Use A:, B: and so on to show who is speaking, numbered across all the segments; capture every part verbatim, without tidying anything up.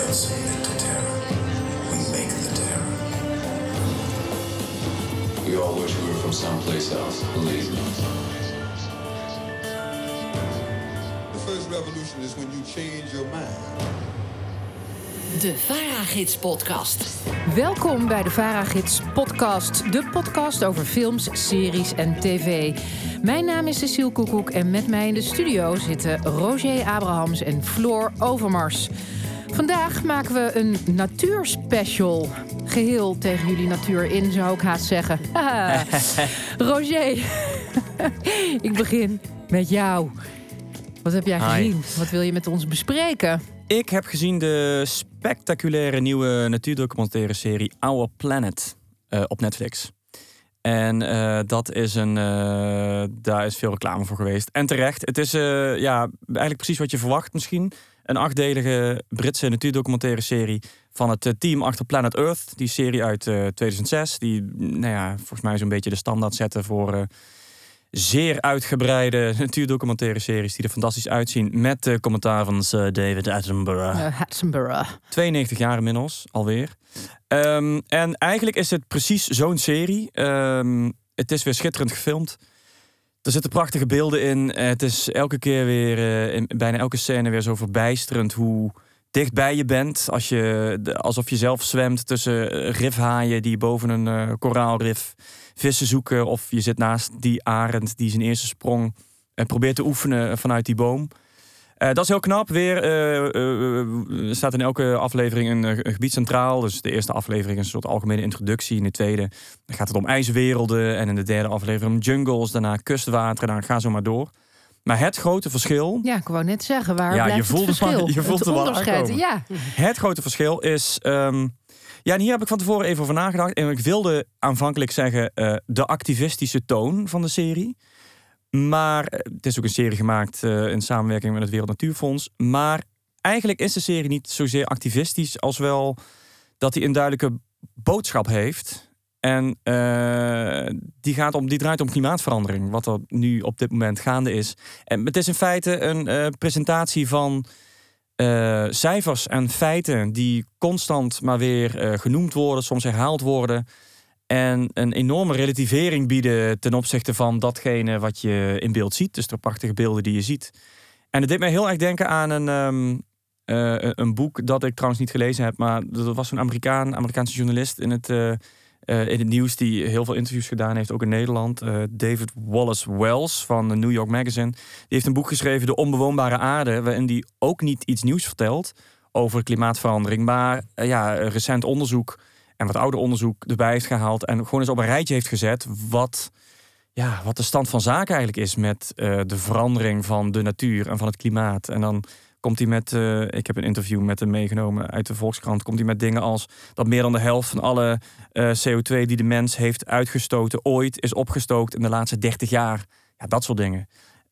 A: concede the terror. We make the terror. We all wish we were from someplace else, believe me.
B: The first revolution is when you change your mind.
C: De VARA-gids podcast.
D: Welkom bij de VARA-gids podcast. De podcast over films, series en tv. Mijn naam is Cecile Koekoek en met mij in de studio zitten Roger Abrahams en Floor Overmars. Vandaag maken we een natuurspecial. Geheel tegen jullie natuur in, zou ik haast zeggen. Roger, ik begin met jou. Wat heb jij gezien? Hi. Wat wil je met ons bespreken?
E: Ik heb gezien de spectaculaire nieuwe natuurdocumentaire serie Our Planet uh, op Netflix. En uh, dat is een, uh, daar is veel reclame voor geweest. En terecht. Het is uh, ja, eigenlijk precies wat je verwacht misschien. Een achtdelige Britse natuurdocumentaire serie van het uh, team achter Planet Earth. Die serie uit uh, tweeduizend zes. Die nou ja, volgens mij zo'n beetje de standaard zetten voor Uh, zeer uitgebreide natuurdocumentaire series die er fantastisch uitzien. Met de commentaar van Sir David Attenborough.
D: Uh, Attenborough.
E: tweeënnegentig jaar inmiddels, alweer. Um, en eigenlijk is het precies zo'n serie. Um, het is weer schitterend gefilmd. Er zitten prachtige beelden in. Het is elke keer weer, uh, in bijna elke scène weer zo verbijsterend hoe dichtbij je bent. Als je, alsof je zelf zwemt tussen rifhaaien die boven een uh, koraalrif vissen zoeken, of je zit naast die arend die zijn eerste sprong en probeert te oefenen vanuit die boom. Uh, dat is heel knap. Weer uh, uh, staat in elke aflevering een, een gebied centraal. Dus de eerste aflevering is een soort algemene introductie. In de tweede gaat het om ijswerelden. En in de derde aflevering om jungles. Daarna kustwater. Dan gaan zo maar door. Maar het grote verschil.
D: Ja, ik wou net zeggen, waar
E: ja,
D: blijft
E: je voelt
D: het verschil?
E: Het, je voelt het, het onderscheid.
D: Ja.
E: Het grote verschil is. Um, Ja, en hier heb ik van tevoren even over nagedacht. En ik wilde aanvankelijk zeggen uh, de activistische toon van de serie. Maar het is ook een serie gemaakt uh, in samenwerking met het Wereld Natuurfonds. Maar eigenlijk is de serie niet zozeer activistisch als wel dat hij een duidelijke boodschap heeft. En uh, die, gaat om, die draait om klimaatverandering, wat er nu op dit moment gaande is. En het is in feite een uh, presentatie van Uh, cijfers en feiten die constant maar weer uh, genoemd worden, soms herhaald worden. En een enorme relativering bieden ten opzichte van datgene wat je in beeld ziet. Dus de prachtige beelden die je ziet. En het deed mij heel erg denken aan een, um, uh, een boek dat ik trouwens niet gelezen heb. Maar dat was een Amerikaan, Amerikaanse journalist in het, uh, uh, in het nieuws die heel veel interviews gedaan heeft, ook in Nederland. Uh, David Wallace Wells van de New York Magazine. Die heeft een boek geschreven, De Onbewoonbare Aarde, waarin die ook niet iets nieuws vertelt over klimaatverandering, maar uh, ja, recent onderzoek en wat ouder onderzoek erbij heeft gehaald en gewoon eens op een rijtje heeft gezet wat, ja, wat de stand van zaken eigenlijk is met uh, de verandering van de natuur en van het klimaat. En dan komt hij met, uh, ik heb een interview met hem meegenomen uit de Volkskrant, komt hij met dingen als dat meer dan de helft van alle uh, C O twee die de mens heeft uitgestoten ooit is opgestookt in de laatste dertig jaar. Ja, dat soort dingen.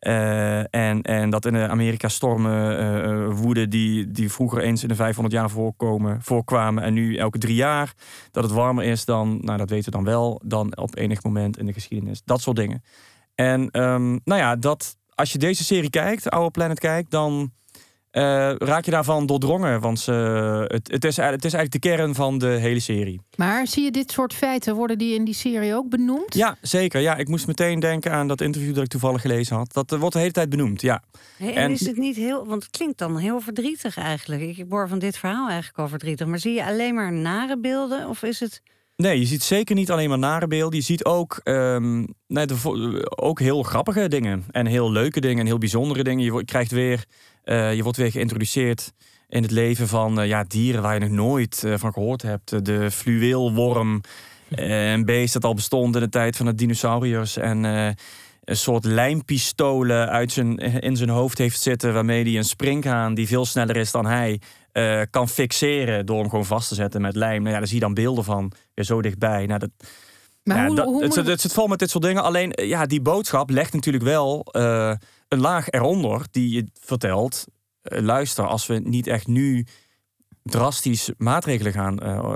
E: Uh, en, en dat in Amerika stormen uh, woeden die, die vroeger eens in de vijfhonderd jaar voorkomen, voorkwamen en nu elke drie jaar. Dat het warmer is dan, nou dat weten we dan wel, dan op enig moment in de geschiedenis. Dat soort dingen. En um, nou ja, dat, als je deze serie kijkt, Our Planet kijkt, dan Uh, raak je daarvan doordrongen, want uh, het, het, is, het is eigenlijk de kern van de hele serie.
D: Maar zie je dit soort feiten, worden die in die serie ook benoemd?
E: Ja, zeker. Ja, ik moest meteen denken aan dat interview dat ik toevallig gelezen had. Dat uh, wordt de hele tijd benoemd, ja.
F: Hey, en, en is het niet heel, want het klinkt dan heel verdrietig eigenlijk. Ik hoor van dit verhaal eigenlijk al verdrietig. Maar zie je alleen maar nare beelden of is het?
E: Nee, je ziet zeker niet alleen maar nare beelden. Je ziet ook, um, nee, de, ook heel grappige dingen. En heel leuke dingen en heel bijzondere dingen. Je krijgt weer, uh, je wordt weer geïntroduceerd in het leven van uh, ja, dieren waar je nog nooit uh, van gehoord hebt. De fluweelworm, uh, een beest dat al bestond in de tijd van de dinosauriërs. En uh, een soort lijmpistolen uit zijn, in zijn hoofd heeft zitten, waarmee hij een springhaan die veel sneller is dan hij Uh, kan fixeren door hem gewoon vast te zetten met lijm. Nou ja, daar zie je dan beelden van, weer zo dichtbij. Nou, dat,
D: maar
E: ja,
D: hoe,
E: dat,
D: hoe
E: het, het, het zit vol met dit soort dingen. Alleen, ja, die boodschap legt natuurlijk wel uh, een laag eronder die je vertelt. Uh, luister, als we niet echt nu drastisch maatregelen gaan uh,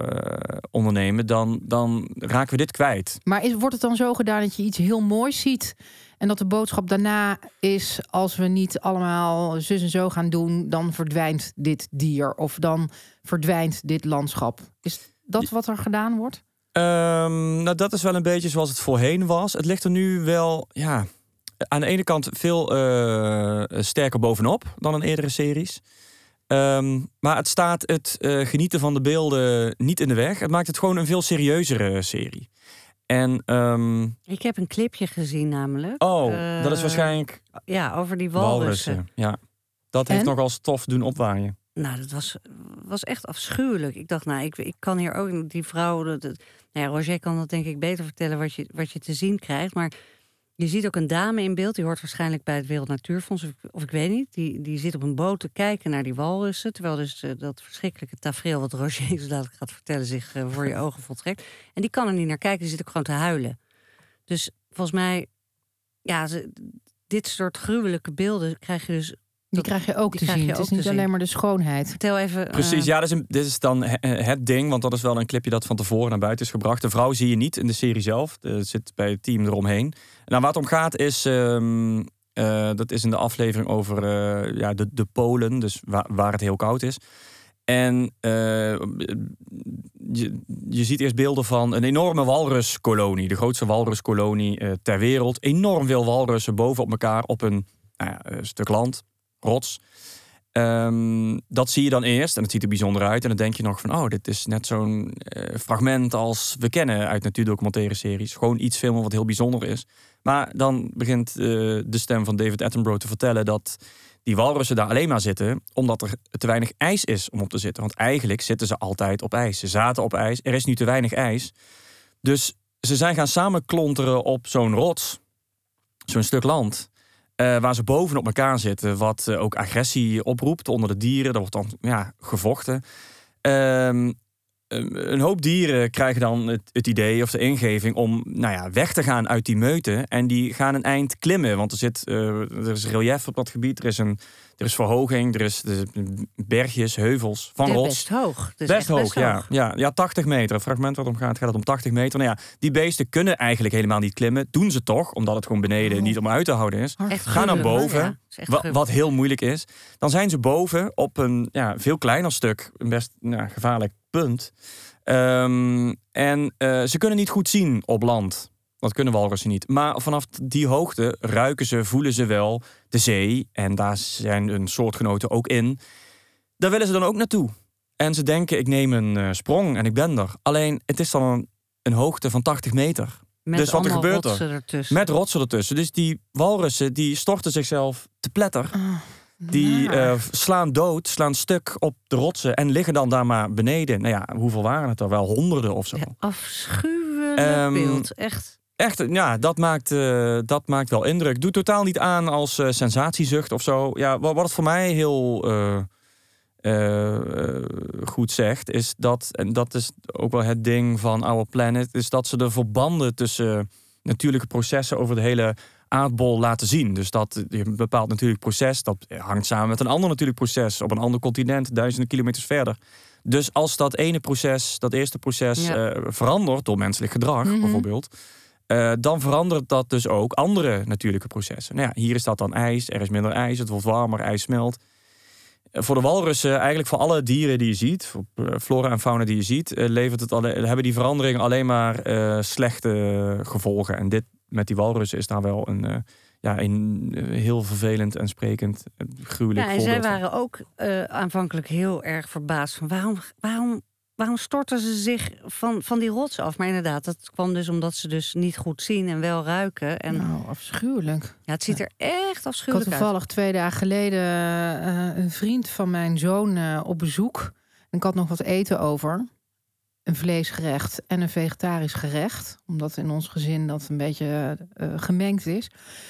E: ondernemen, dan, dan raken we dit kwijt.
D: Maar is, wordt het dan zo gedaan dat je iets heel moois ziet En dat de boodschap daarna is, als we niet allemaal zus en zo gaan doen, dan verdwijnt dit dier of dan verdwijnt dit landschap. Is dat wat er gedaan wordt?
E: Um, nou, dat is wel een beetje zoals het voorheen was. Het ligt er nu wel, ja, aan de ene kant veel uh, sterker bovenop dan in eerdere series. Um, maar het staat het uh, genieten van de beelden niet in de weg. Het maakt het gewoon een veel serieuzere serie. En, um...
F: ik heb een clipje gezien namelijk.
E: Oh,
F: uh,
E: dat is waarschijnlijk...
F: Ja, over die walrussen.
E: walrussen. Ja, dat heeft
D: en?
E: nogal stof doen opwaaien.
F: Nou, dat was, was echt afschuwelijk. Ik dacht, nou, ik, ik kan hier ook... Die vrouw... Dat, dat, nou ja, Roger kan dat denk ik beter vertellen wat je, wat je te zien krijgt. Maar je ziet ook een dame in beeld. Die hoort waarschijnlijk bij het Wereld Natuurfonds. Of, of ik weet niet. Die, die zit op een boot te kijken naar die walrussen. Terwijl dus uh, dat verschrikkelijke tafereel... wat Roger zo dadelijk gaat vertellen zich uh, voor je ogen voltrekt. En die kan er niet naar kijken. Die zit ook gewoon te huilen. Dus volgens mij... Ja, ze, dit soort gruwelijke beelden krijg je dus...
D: Die krijg je ook
F: die
D: te
F: krijg
D: zien.
F: je
D: Het is
F: ook
D: niet
F: te
D: alleen
F: zien.
D: maar de schoonheid.
F: Vertel even...
E: Precies,
F: uh,
E: ja, dit is, een, dit is dan het ding, want dat is wel een clipje dat van tevoren naar buiten is gebracht. De vrouw zie je niet in de serie zelf, het zit bij het team eromheen. Nou, waar het om gaat is, um, uh, dat is in de aflevering over uh, ja, de, de Polen, dus waar, waar het heel koud is. En uh, je, je ziet eerst beelden van een enorme walruskolonie, de grootste walruskolonie uh, ter wereld. Enorm veel walrussen boven op elkaar op een, nou ja, een stuk land. Rots. Um, dat zie je dan eerst en het ziet er bijzonder uit. En dan denk je nog van, oh, dit is net zo'n uh, fragment als we kennen uit natuurdocumentaire series. Gewoon iets filmen wat heel bijzonder is. Maar dan begint uh, de stem van David Attenborough te vertellen dat die walrussen daar alleen maar zitten omdat er te weinig ijs is om op te zitten. Want eigenlijk zitten ze altijd op ijs. Ze zaten op ijs, er is nu te weinig ijs. Dus ze zijn gaan samen klonteren op zo'n rots, zo'n stuk land. Uh, waar ze bovenop elkaar zitten, wat uh, ook agressie oproept onder de dieren. Daar wordt dan ja, gevochten. Um, een hoop dieren krijgen dan het, het idee of de ingeving om nou ja, weg te gaan uit die meute. En die gaan een eind klimmen. Want er, zit, uh, er is relief op dat gebied. Er is, een, er is verhoging. Er is, er is bergjes, heuvels van
F: ja,
E: rots.
F: Best hoog. Dus
E: best hoog,
F: best
E: ja,
F: hoog.
E: ja. Ja, tachtig meter. Het fragment wat om gaat, gaat het om tachtig meter. Nou ja, die beesten kunnen eigenlijk helemaal niet klimmen. Doen ze toch, omdat het gewoon beneden
D: Oh.
E: niet om uit te houden is.
F: Echt
E: Gaan naar
F: gruwelijk,
E: boven,
F: ja. Is echt
E: wa-
F: gruwelijk.
E: wat heel moeilijk is. Dan zijn ze boven op een ja, veel kleiner stuk. Een best nou, gevaarlijk punt. Um, en uh, ze kunnen niet goed zien op land. Dat kunnen walrussen niet. Maar vanaf die hoogte ruiken ze, voelen ze wel de zee. En daar zijn hun soortgenoten ook in. Daar willen ze dan ook naartoe. En ze denken, ik neem een uh, sprong en ik ben er. Alleen, het is dan een, een hoogte van tachtig meter.
F: Met
E: dus wat er
F: allemaal
E: gebeurt er?
F: rotsen ertussen.
E: Met rotsen ertussen. Dus die walrussen, die storten zichzelf te pletter.
D: Oh,
E: Die
D: naar.
E: uh, slaan dood, slaan stuk op de rotsen en liggen dan daar maar beneden. Nou ja, hoeveel waren het er? Wel honderden of zo.
F: Ja, afschuwelijk
E: Um,
F: beeld, echt.
E: Echt, ja, dat maakt, uh, dat maakt wel indruk. Doet totaal niet aan als uh, sensatiezucht of zo. Ja, wat, wat het voor mij heel uh, uh, uh, goed zegt, is dat, en dat is ook wel het ding van Our Planet, is dat ze de verbanden tussen natuurlijke processen over de hele aardbol laten zien. Dus dat een bepaald natuurlijk proces, dat hangt samen met een ander natuurlijk proces op een ander continent, duizenden kilometers verder. Dus als dat ene proces, dat eerste proces
F: Ja.
E: uh, verandert door menselijk gedrag,
D: Mhm.
E: bijvoorbeeld, uh, dan verandert dat dus ook andere natuurlijke processen. Nou ja, hier is dat dan ijs, er is minder ijs, het wordt warmer, ijs smelt. Uh, voor de walrussen, eigenlijk voor alle dieren die je ziet, voor uh, flora en fauna die je ziet, uh, levert het alle, hebben die veranderingen alleen maar uh, slechte uh, gevolgen. En dit met die walrussen is daar wel een, uh, ja, een uh, heel vervelend en sprekend, uh, gruwelijk
F: Ja, en
E: voorbeeld
F: zij
E: van.
F: waren ook uh, aanvankelijk heel erg verbaasd van waarom, waarom, waarom storten ze zich van, van die rots af? Maar inderdaad, dat kwam dus omdat ze dus niet goed zien en wel ruiken. En
D: Nou, afschuwelijk.
F: ja, het ziet er echt
D: Ik had
F: afschuwelijk uit.
D: toevallig twee dagen geleden uh, een vriend van mijn zoon uh, op bezoek. En ik had nog wat eten over. Een vleesgerecht en een vegetarisch gerecht. Omdat in ons gezin dat een beetje uh, gemengd is.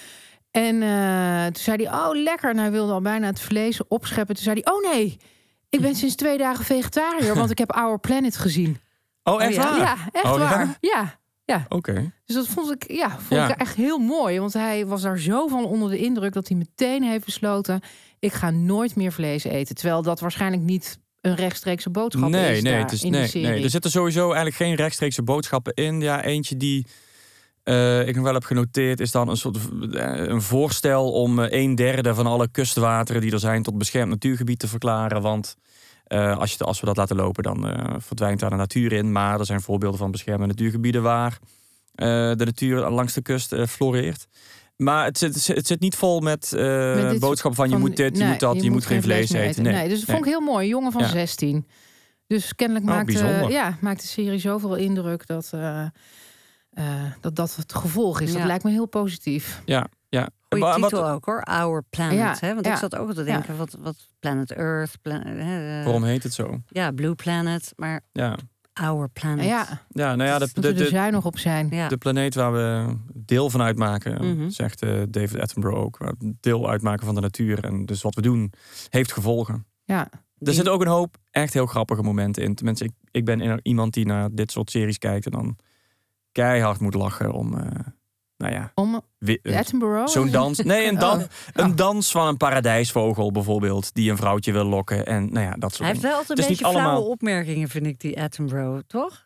D: En uh, toen zei hij, oh lekker. En hij wilde al bijna het vlees opscheppen. Toen zei hij, oh nee, ik ben sinds twee dagen vegetariër. Want ik heb Our Planet gezien.
E: Oh, echt
F: Oh, ja?
E: waar?
D: Ja, echt
E: Oh, ja?
D: waar. Ja, ja.
E: Oké.
D: Dus dat vond ik, ja, vond
E: Ja.
D: ik echt heel mooi. Want hij was daar zo van onder de indruk dat hij meteen heeft besloten, ik ga nooit meer vlees eten. Terwijl dat waarschijnlijk niet een rechtstreekse boodschap
E: Nee,
D: is
E: nee,
D: daar
E: het is,
D: in
E: nee,
D: die serie.
E: nee, er zitten sowieso eigenlijk geen rechtstreekse boodschappen in. Ja, eentje die uh, ik nog wel heb genoteerd, is dan een soort uh, een voorstel om uh, een derde van alle kustwateren die er zijn tot beschermd natuurgebied te verklaren. Want uh, als, je, als we dat laten lopen, dan uh, verdwijnt daar de natuur in. Maar er zijn voorbeelden van beschermde natuurgebieden waar uh, de natuur langs de kust uh, floreert. Maar het zit, het zit niet vol met, uh, met boodschappen van, van je moet dit, je nee, moet dat, je, je moet, moet geen vlees, vlees eten. eten.
D: Nee. nee, dus dat vond ik heel mooi. Een jongen van ja. zestien. Dus kennelijk
E: oh,
D: maakt, uh, ja, maakt de serie zoveel indruk dat uh, uh, dat, dat het gevolg is. Ja. Dat lijkt me heel positief.
E: Ja, ja.
F: Goeie maar, titel wat, ook hoor, Our Planet. Ja, hè? Want
D: ja.
F: ik zat ook te denken, ja. wat, wat Planet Earth. Plan, uh,
E: Waarom heet het zo?
F: Ja, Blue Planet, maar
E: ja.
F: Our Planet.
D: Ja,
E: ja, nou ja, de,
D: de, de, de, er zuinig op zijn.
E: Ja. De planeet waar we deel van uitmaken, mm-hmm. zegt uh, David Attenborough ook. Waar we deel uitmaken van de natuur. En dus wat we doen, heeft gevolgen.
D: Ja.
E: Er zit ook een hoop echt heel grappige momenten in. Tenminste, ik, ik ben iemand die naar dit soort series kijkt en dan keihard moet lachen om, uh, nou ja...
D: Om
E: wi- uh,
D: Attenborough?
E: Zo'n dans. Nee, een, dan,
D: oh.
E: een dans van een paradijsvogel bijvoorbeeld, die een vrouwtje wil lokken. En nou ja, dat soort
F: Hij heeft wel altijd een beetje flauwe allemaal... opmerkingen, vind ik, die Attenborough, toch?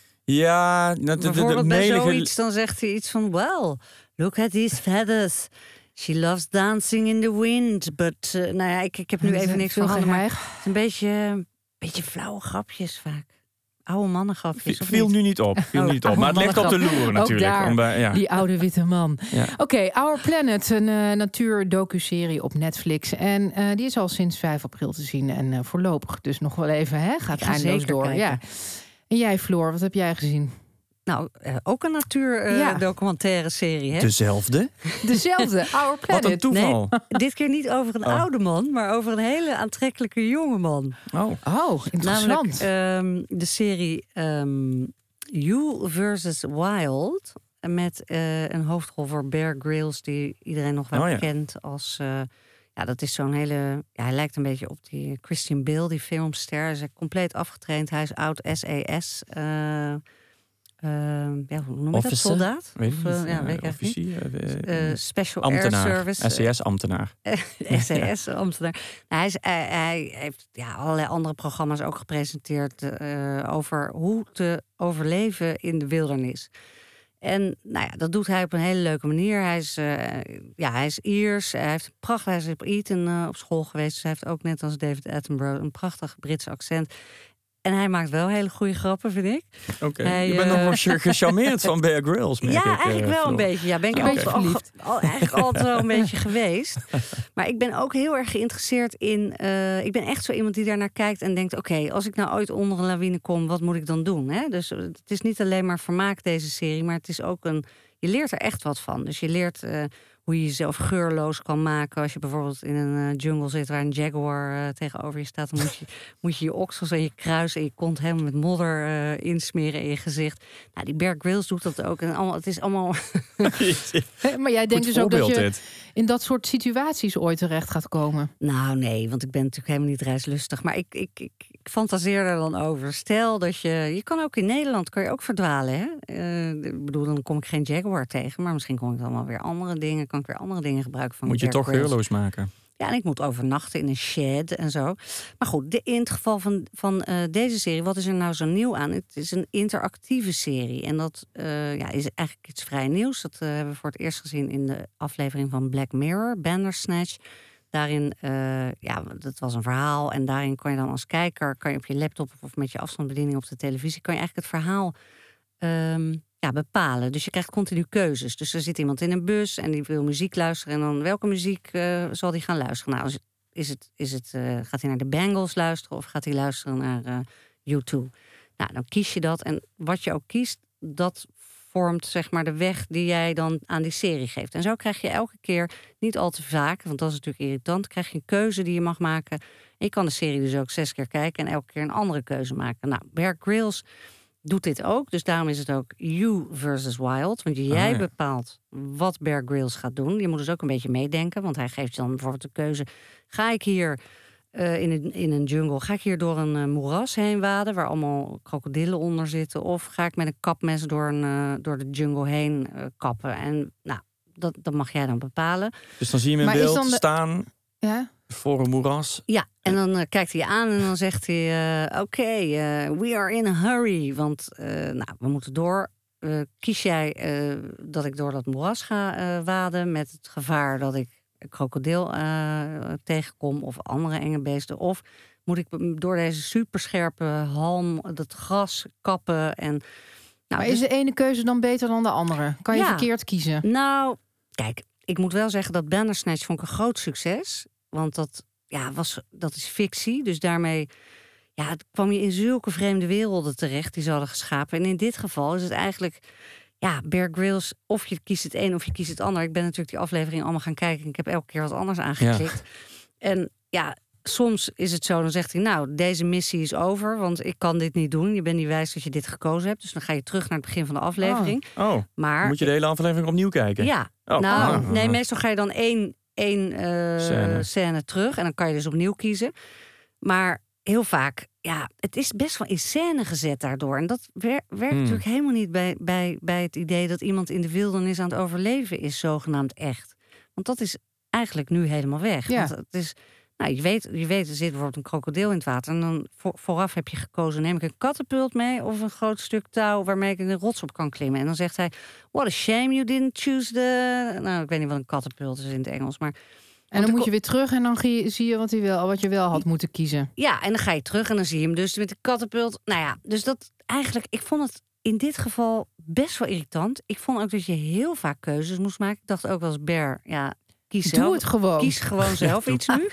E: Ja, de, de,
F: bijvoorbeeld
E: de, de
F: bij
E: melige...
F: zoiets, dan zegt hij iets van, well, look at these feathers. She loves dancing in the wind. But, uh, nou ja, ik, ik heb nu even niks van handen, maar het is een beetje, een beetje flauwe grapjes vaak. Oude mannengrapjes.
E: V- viel nu niet op, viel oh, niet op. Maar het ligt op de loer natuurlijk.
D: Daar,
E: om bij, ja.
D: Die oude witte man.
E: Ja.
D: Oké, okay, Our Planet, een uh, natuur-docu-serie op Netflix. En uh, die is al sinds vijf april te zien. En uh, voorlopig dus nog wel even, hè? Gaat eindeloos door. Ja. En jij, Floor, wat heb jij gezien?
F: Nou, uh, ook een natuur-documentaire uh, ja. serie, hè?
E: Dezelfde?
D: Dezelfde, Our Planet.
E: Wat een toeval.
F: Nee, dit keer niet over een oh. oude man, maar over een hele aantrekkelijke jonge man.
E: Oh,
D: oh interessant.
F: Namelijk um, de serie um, You versus Wild. Met uh, een hoofdrol voor Bear Grylls, die iedereen nog wel oh, ja. kent als... Uh, ja, dat is zo'n hele... Ja, hij lijkt een beetje op die Christian Bale, die filmster. Hij is compleet afgetraind. Hij is oud S E S... Uh, Uh, ja, hoe noem je dat? Soldaat?
E: Weet
F: of,
E: uh,
F: ja, weet ik
E: officier?
F: Uh, uh, Special
E: ambtenaar.
F: Air Service.
E: S E S-ambtenaar.
F: S E S-ambtenaar. Nou, hij, is, hij, hij heeft ja, allerlei andere programma's ook gepresenteerd... Uh, over hoe te overleven in de wildernis. En nou ja, dat doet hij op een hele leuke manier. Hij is, uh, ja, hij is Iers. Hij heeft een prachtig... Hij is op Eton uh, op school geweest. Dus hij heeft ook net als David Attenborough... een prachtig Brits accent... En hij maakt wel hele goede grappen, vind ik.
E: Oké, okay. Je bent uh, nog wel gecharmeerd van Bear Grylls, merk
F: ja,
E: ik.
F: eigenlijk uh, wel
E: Floor.
F: een beetje. Ja, ben ik
E: okay.
F: al, al, al, eigenlijk altijd wel een beetje geweest. Maar ik ben ook heel erg geïnteresseerd in... Uh, ik ben echt zo iemand die daarnaar kijkt en denkt... oké, okay, als ik nou ooit onder een lawine kom, wat moet ik dan doen? Hè? Dus het is niet alleen maar vermaak, deze serie... maar het is ook een... Je leert er echt wat van. Dus je leert... Uh, hoe je jezelf geurloos kan maken. Als je bijvoorbeeld in een uh, jungle zit waar een jaguar uh, tegenover je staat... dan moet je moet je, je oksels en je kruis en je kont helemaal met modder uh, insmeren in je gezicht. Nou, die Bear Grylls doet dat ook. En allemaal, het is allemaal...
D: Maar jij denkt dus ook dat je dit. in dat soort situaties ooit terecht gaat komen?
F: Nou nee, want ik ben natuurlijk helemaal niet reislustig. Maar ik, ik, ik, ik fantaseer er dan over. Stel dat je... Je kan ook in Nederland kan je ook verdwalen, hè? Uh, ik bedoel, dan kom ik geen jaguar tegen. Maar misschien kom ik dan wel weer andere dingen... kan ik weer andere dingen gebruiken van
E: moet je toch geurloos maken.
F: Ja, en ik moet overnachten in een shed en zo. Maar goed, de, in het geval van, van uh, deze serie, wat is er nou zo nieuw aan? Het is een interactieve serie. En dat uh, ja, is eigenlijk iets vrij nieuws. Dat uh, hebben we voor het eerst gezien in de aflevering van Black Mirror, Bandersnatch. Daarin, uh, ja, dat was een verhaal. En daarin kan je dan als kijker, kan je op je laptop of met je afstandsbediening op de televisie, kan je eigenlijk het verhaal... Um, Ja, bepalen. Dus je krijgt continu keuzes. Dus er zit iemand in een bus en die wil muziek luisteren. En dan welke muziek uh, zal die gaan luisteren? Nou, is het, is het, uh, gaat hij naar de Bangles luisteren of gaat hij luisteren naar uh, U twee? Nou, dan kies je dat. En wat je ook kiest, dat vormt zeg maar de weg die jij dan aan die serie geeft. En zo krijg je elke keer, niet al te vaak, want dat is natuurlijk irritant, krijg je een keuze die je mag maken. En je kan de serie dus ook zes keer kijken en elke keer een andere keuze maken. Nou, Bear Grylls doet dit ook. Dus daarom is het ook You versus Wild. Want jij oh, ja. bepaalt wat Bear Grylls gaat doen. Je moet dus ook een beetje meedenken. Want hij geeft je dan bijvoorbeeld de keuze. Ga ik hier uh, in, een, in een jungle... ga ik hier door een uh, moeras heen waden... waar allemaal krokodillen onder zitten... of ga ik met een kapmes door, een, uh, door de jungle heen uh, kappen? En nou, dat, dat mag jij dan bepalen.
E: Dus dan zie je hem in maar beeld de... staan...
D: Ja?
E: Voor een moeras.
F: Ja, en dan uh, kijkt hij je aan en dan zegt hij... Uh, Oké, okay, uh, we are in a hurry. Want uh, nou, we moeten door. uh, kies jij uh, dat ik door dat moeras ga uh, waden... met het gevaar dat ik een krokodil uh, tegenkom of andere enge beesten... of moet ik door deze superscherpe halm dat gras kappen en... Nou,
D: maar
F: dus,
D: is de ene keuze dan beter dan de andere? Kan je
F: ja,
D: verkeerd kiezen?
F: Nou, kijk, ik moet wel zeggen dat Bandersnatch vond ik een groot succes. Want dat, ja, was, dat is fictie, dus daarmee... Ja, kwam je in zulke vreemde werelden terecht die ze hadden geschapen. En in dit geval is het eigenlijk... Ja, Bear Grylls, of je kiest het een of je kiest het ander. Ik ben natuurlijk die aflevering allemaal gaan kijken... en ik heb elke keer wat anders aangeklikt. Ja. En ja, soms is het zo, dan zegt hij... nou, deze missie is over, want ik kan dit niet doen. Je bent niet wijs dat je dit gekozen hebt. Dus dan ga je terug naar het begin van de aflevering.
E: Oh, oh.
F: Maar,
E: moet je de hele aflevering opnieuw kijken?
F: Ja,
E: oh.
F: nou,
E: oh.
F: nee, meestal ga je dan één, één uh, scène. scène terug... en dan kan je dus opnieuw kiezen. Maar heel vaak... Ja, het is best wel in scène gezet daardoor. En dat wer- werkt hmm. natuurlijk helemaal niet bij, bij, bij het idee... dat iemand in de wildernis aan het overleven is, zogenaamd echt. Want dat is eigenlijk nu helemaal weg.
D: Ja.
F: Want het is, nou, je, weet, je weet, er zit bijvoorbeeld een krokodil in het water... en dan voor, vooraf heb je gekozen... neem ik een katapult mee of een groot stuk touw... waarmee ik een rots op kan klimmen. En dan zegt hij... what a shame you didn't choose the... Nou, ik weet niet wat een katapult is in het Engels, maar...
D: En dan moet je weer terug en dan zie je wat, hij wel, wat je wel had moeten kiezen.
F: Ja, en dan ga je terug en dan zie je hem dus met de katapult. Nou ja, dus dat eigenlijk... Ik vond het in dit geval best wel irritant. Ik vond ook dat je heel vaak keuzes moest maken. Ik dacht ook als Bear, ja, kies zelf.
D: Doe het gewoon.
F: Kies gewoon zelf iets nu.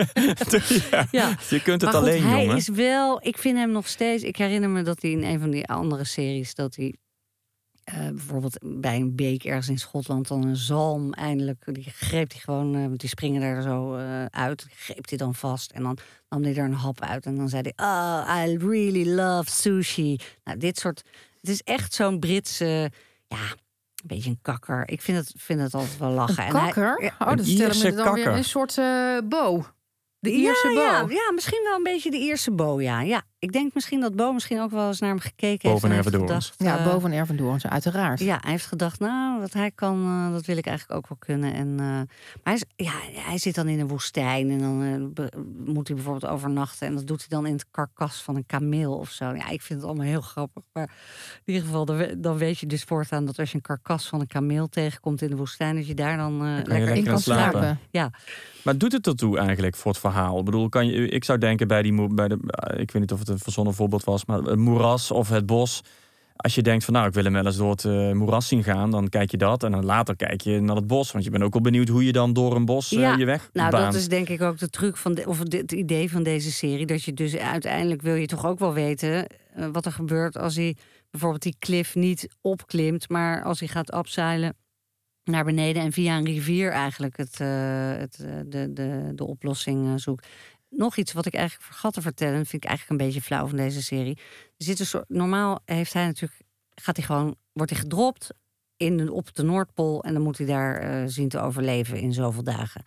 E: ja, ja. Je kunt het
F: maar goed,
E: alleen,
F: hij
E: jongen.
F: is wel... Ik vind hem nog steeds... Ik herinner me dat hij in een van die andere series... dat hij... Uh, bijvoorbeeld bij een beek ergens in Schotland dan een zalm eindelijk, die greep hij gewoon, uh, want die springen daar zo uh, uit, die greep hij dan vast en dan nam hij er een hap uit en dan zei hij, oh, I really love sushi. Nou, dit soort, het is echt zo'n Britse, ja, een beetje een kakker. Ik vind het, vind het altijd wel lachen.
D: Een kakker?
F: En hij,
D: oh, dat stellen we dan
E: kakker.
D: weer een soort uh, bo. De Ierse
F: ja,
D: Bo.
F: Ja, ja, misschien wel een beetje de Ierse Bo, ja. ja. Ik denk misschien dat Bo misschien ook wel eens naar hem gekeken
E: Bo van
F: heeft.
E: Ervendoorns.
D: Ja, Bo van Ervendoorns, uiteraard.
F: Ja, hij heeft gedacht, nou, wat hij kan, uh, dat wil ik eigenlijk ook wel kunnen. En, uh, maar hij, is, ja, hij zit dan in een woestijn en dan uh, be, moet hij bijvoorbeeld overnachten. En dat doet hij dan in het karkas van een kameel of zo. Ja, ik vind het allemaal heel grappig. Maar in ieder geval, dan, dan weet je dus voortaan dat als je een karkas van een kameel tegenkomt in de woestijn, dat je daar dan, uh,
E: dan
F: lekker,
E: lekker
D: in kan slapen. slapen.
F: Ja.
E: Maar doet het ertoe eigenlijk voor het verhaal? Ik bedoel, kan je, ik zou denken bij die, bij de, ik weet niet of het een verzonnen voorbeeld was, maar het moeras of het bos. Als je denkt van nou, ik wil hem wel eens door het uh, moeras zien gaan, dan kijk je dat en dan later kijk je naar het bos, want je bent ook wel benieuwd hoe je dan door een bos uh,
F: ja,
E: je weg
F: nou,
E: baant.
F: dat is denk ik ook de truc van de, of het idee van deze serie, dat je dus uiteindelijk wil je toch ook wel weten uh, wat er gebeurt als hij bijvoorbeeld die klif niet opklimt, maar als hij gaat abseilen naar beneden en via een rivier eigenlijk het, uh, het, uh, de, de, de oplossing uh, zoekt. Nog iets wat ik eigenlijk vergat te vertellen, vind ik eigenlijk een beetje flauw van deze serie. Er zit een soort, normaal heeft hij natuurlijk, gaat hij gewoon, wordt hij gedropt in de, op de Noordpool en dan moet hij daar uh, zien te overleven in zoveel dagen.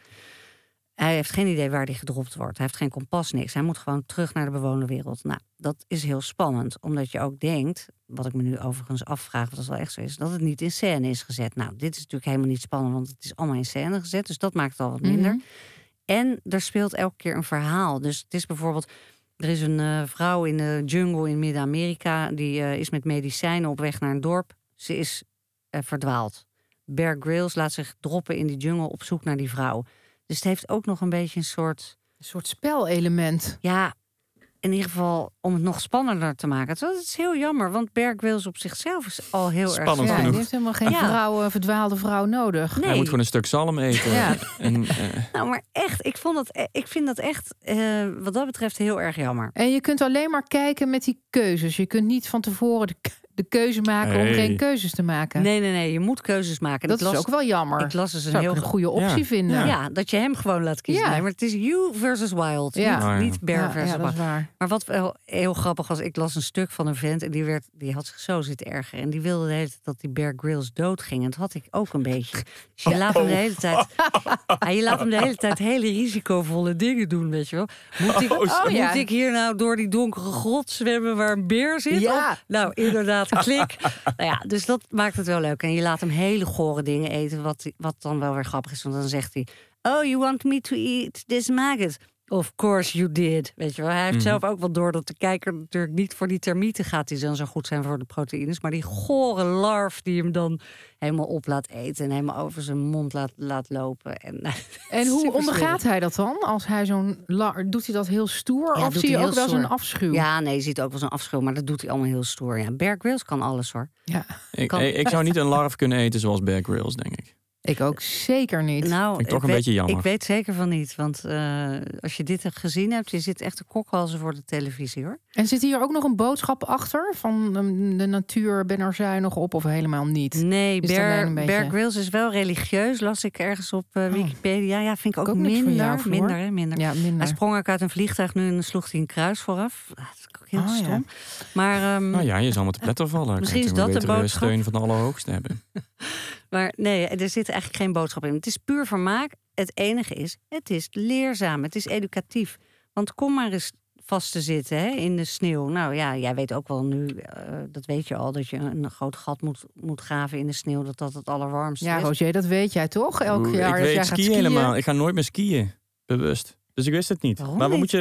F: Hij heeft geen idee waar hij gedropt wordt. Hij heeft geen kompas, niks. Hij moet gewoon terug naar de bewoonde wereld. Nou, dat is heel spannend, omdat je ook denkt, wat ik me nu overigens afvraag, wat dat wel echt zo is, dat het niet in scène is gezet. Nou, dit is natuurlijk helemaal niet spannend, want het is allemaal in scène gezet, dus dat maakt het al wat minder. Mm-hmm. En er speelt elke keer een verhaal. Dus het is bijvoorbeeld, er is een uh, vrouw in de jungle in Midden-Amerika, die uh, is met medicijnen op weg naar een dorp. Ze is uh, verdwaald. Bear Grylls laat zich droppen in die jungle op zoek naar die vrouw. Dus het heeft ook nog een beetje een soort...
D: Een soort spelelement.
F: Ja, in ieder geval om het nog spannender te maken. Het is heel jammer, want Bear Grylls op zichzelf is al heel
E: spannend
F: erg...
D: Ja,
E: genoeg.
D: die heeft helemaal geen
F: ja.
D: vrouw, verdwaalde vrouw nodig.
F: Nee.
E: Hij moet gewoon een stuk zalm eten.
D: Ja.
E: En, uh...
F: Nou, maar echt, ik, vond dat, ik vind dat echt, uh, wat dat betreft, heel erg jammer.
D: En je kunt alleen maar kijken met die keuzes. Je kunt niet van tevoren de, de keuze maken hey. om geen keuzes te maken.
F: Nee, nee, nee, je moet keuzes maken.
D: Dat
F: ik las,
D: is ook wel jammer.
F: Ik las dus een
D: Zou
F: heel
D: ik een goede optie
E: ja.
D: vinden.
F: Ja. ja, dat je hem gewoon laat kiezen.
D: Ja.
F: Nee, maar het is you versus wild.
D: Ja.
F: Niet,
E: Oh, ja.
F: niet Bear
D: Ja,
F: versus
D: ja, dat
F: wild.
D: is waar.
F: Maar wat wel heel grappig was, ik las een stuk van een vent en die, werd, die had zich zo zitten ergeren. En die wilde de hele tijd dat die Bear Grylls doodging. En dat had ik ook een beetje. Dus je laat hem de hele tijd, ja, je laat hem de hele tijd hele risicovolle dingen doen, weet je wel. Moet ik,
D: Oh,
F: moet
D: ja.
F: ik hier nou door die donkere grot zwemmen waar een beer zit?
D: Ja.
F: Of, nou, inderdaad, klik. Nou ja, dus dat maakt het wel leuk. En je laat hem hele gore dingen eten, wat, wat dan wel weer grappig is. Want dan zegt hij, oh, you want me to eat this maggot? Of course you did. Weet je wel, hij heeft
E: Mhm.
F: zelf ook wel door dat de kijker natuurlijk niet voor die termieten gaat die dan zo goed zijn voor de proteïnes, maar die gore larf die hem dan helemaal op laat eten en helemaal over zijn mond laat, laat lopen. En,
D: En hoe
F: super
D: ondergaat
F: smerig.
D: hij dat dan? Als hij zo'n la- doet hij dat heel stoer
F: Ja,
D: of
F: doet
D: zie je
F: hij
D: ook
F: heel
D: wel zo'n
F: stoer.
D: afschuw?
F: Ja, nee, je ziet ook wel zo'n afschuw, maar dat doet hij allemaal heel stoer. Ja, Bear Grylls kan alles hoor.
D: Ja,
E: Ik,
F: Kan-
E: ik, ik zou niet een larf kunnen eten zoals Bear Grylls, denk ik.
D: ik ook zeker niet.
F: Nou,
E: Vind ik toch een
F: weet,
E: beetje jammer.
F: Ik weet zeker van niet, want uh, als je dit gezien hebt, je zit echt te kokhalzen voor de televisie hoor.
D: En zit hier ook nog een boodschap achter van um, de natuur, ben er zuinig op of helemaal niet?
F: Nee,
D: Is het alleen
F: Bear,
D: een beetje-
F: Bear Grylls is wel religieus, las ik ergens op uh, Wikipedia. Ja, vind ik ook,
D: Ook niks van
F: minder.
D: jou, Floor.
F: minder, hè, minder.
D: Ja, minder.
F: Hij sprong ook uit een vliegtuig nu en sloeg hij een kruis vooraf. Dat is ook heel
D: Oh, ja.
F: stom. Maar, um,
E: Nou ja, je zal me te pletter vallen.
F: Misschien
E: Kan
F: is
E: je
F: dat de
E: betere
F: boodschap.
E: steun van de Allerhoogste hebben.
F: maar nee, er zit eigenlijk geen boodschap in. Het is puur vermaak. Het enige is, het is leerzaam. Het is educatief. Want kom maar eens vast te zitten hè, in de sneeuw. Nou ja, jij weet ook wel nu, uh, dat weet je al, dat je een groot gat moet, moet graven in de sneeuw. Dat dat het allerwarmste
D: Ja,
F: is.
D: Roger, dat weet jij toch? Elk
E: Oeh,
D: jaar
E: ik
D: als
E: weet
D: jij gaat
E: skiën
D: skiën.
E: helemaal. Ik ga nooit meer skiën. Bewust. Dus ik wist het niet.
F: Waarom
E: maar wat
F: niet?
E: moet je...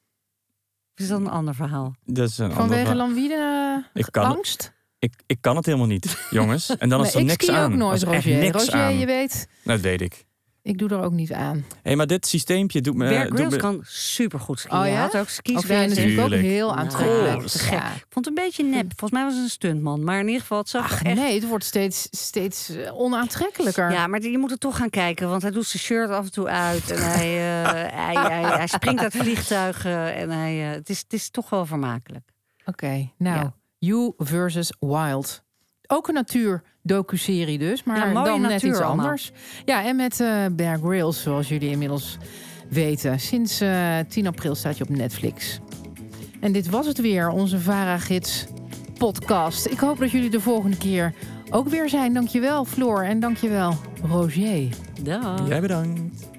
F: Is dat een ander verhaal?
E: Dat is een ander
D: Vanwege
E: verhaal.
D: lambine
E: Ik kan het.
D: angst?
E: Ik, ik kan het helemaal niet, jongens. En dan is
D: Nee,
E: er
D: ik
E: niks
D: ski
E: aan.
D: ook nooit,
E: Er is echt
D: Roger.
E: niks
D: Roger,
E: aan.
D: je weet,
E: Dat weet ik.
D: ik doe er ook niet aan.
E: Hey, maar dit systeempje doet me...
F: Bear
E: doet
F: Grylls
E: me-
F: kan supergoed skiën.
D: Oh ja?
F: Hij had ook skis
D: Of
F: bij
D: vind je
F: zich.
D: natuurlijk ook
E: Tuurlijk.
D: heel
F: Nou,
D: aantrekkelijk.
F: te gek.
D: Ja.
F: Ik vond het een beetje nep. Volgens mij was het een stuntman. Maar in ieder geval, het zag
D: Ach
F: er echt...
D: nee, het wordt steeds, steeds eh, onaantrekkelijker.
F: Ja, maar je moet er toch gaan kijken. Want hij doet zijn shirt af en toe uit. En hij, uh, hij, hij, hij springt uit vliegtuigen. En hij, uh, het, is, het is toch wel vermakelijk.
D: Oké, okay, nou,
F: Ja.
D: You versus Wild. Ook een natuur-docu-serie dus, maar
F: Ja, mooie
D: dan net
F: natuur
D: iets
F: allemaal.
D: anders. Ja, en met uh, Bear Grylls, zoals jullie inmiddels weten. Sinds uh, tien april staat je op Netflix. En dit was het weer, onze VARA-gids podcast. Ik hoop dat jullie de volgende keer ook weer zijn. Dankjewel, Floor, en dankjewel, Roger.
F: Dag.
E: Jij bedankt.